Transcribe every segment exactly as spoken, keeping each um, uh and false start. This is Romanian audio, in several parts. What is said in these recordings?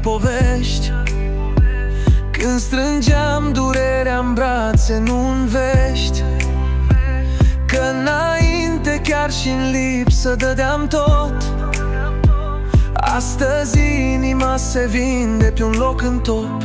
povești, când strângeam durerea în brațe, nu în vești, că înainte chiar și în lipsă dădeam tot. Astăzi inima se vinde pe un loc în top.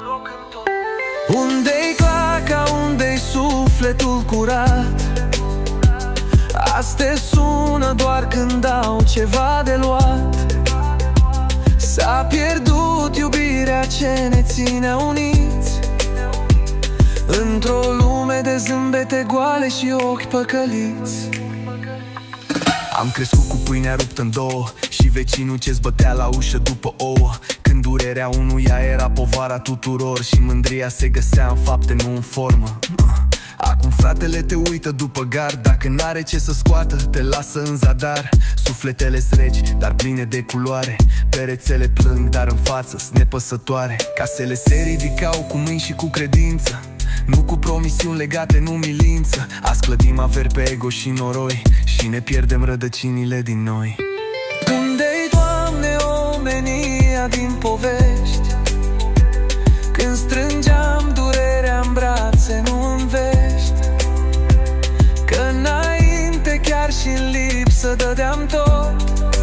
Unde-i claca, unde-i sufletul curat? Astea sună doar când au ceva de luat. S-a pierdut iubirea ce ne ține uniți, într-o lume de zâmbete goale și ochi păcăliți. Am crescut cu pâinea ruptă în două și vecinul ce-ți bătea la ușă după ouă, când durerea unuia era povara tuturor și mândria se găsea în fapte, nu în formă. Acum fratele te uită după gard, dacă n-are ce să scoată, te lasă în zadar. Sufletele-s reci, dar pline de culoare, perețele plâng, dar în față-s nepăsătoare. Casele se ridicau cu mâini și cu credință, nu cu promisiuni legate în umilință. Azi clădim averi pe ego și noroi și ne pierdem rădăcinile din noi. Unde-i, Doamne, omenia din povești, când strângeam durerea în brațe, nu în vești, că înainte chiar și în lipsă dădeam tot.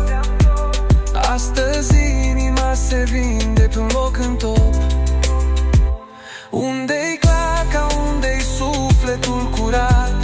Astăzi inima se vinde pe un loc în top. Unde-i claca, unde-i sufletul curat?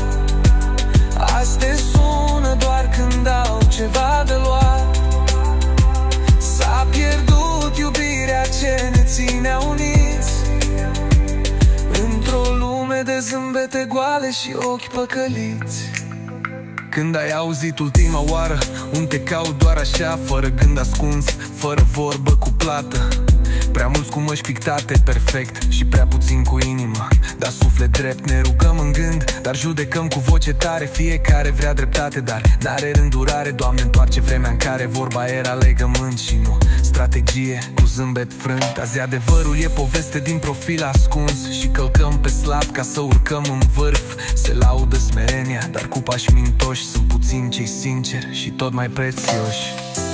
Astea sună doar când au ceva de luat. S-a pierdut iubirea ce ne ținea uniți, într-o lume de zâmbete goale și ochi păcăliți. Când ai auzit ultima oară un te caut doar așa, fără gând ascuns, fără vorbă cu plată? Prea mulți cu măști pictate perfect și prea puțin cu inima, dar suflet drept. Ne rugăm în gând, dar judecăm cu voce tare. Fiecare vrea dreptate, dar n-are îndurare. Doamne, întoarce vremea în care vorba era legământ și nu strategie cu zâmbet frânt. Azi adevărul e poveste din profil ascuns și călcăm pe slab ca să urcăm în vârf. Se laudă smerenia, dar cu pași mintoși sunt puțini cei sinceri și tot mai prețioși.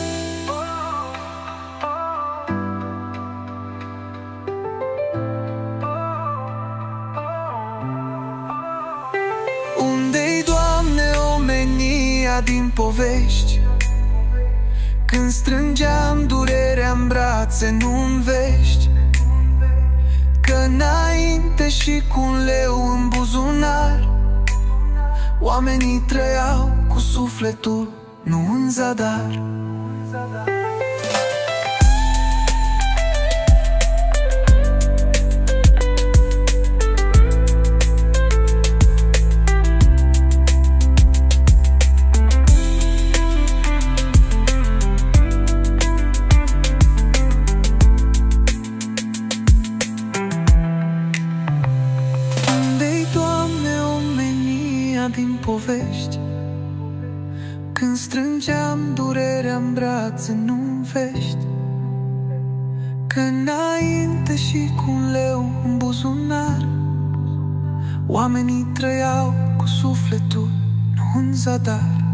Unde-i, Doamne, omenia din povești, când strângeam durerea în brațe, nu în vești, că înainte și cu un leu în buzunar, oamenii trăiau cu sufletul, nu în zadar. Din povești, când strângeam durerea în brațe, nu în vești, că înainte și cu un leu în buzunar, oamenii trăiau cu sufletul, nu în zadar.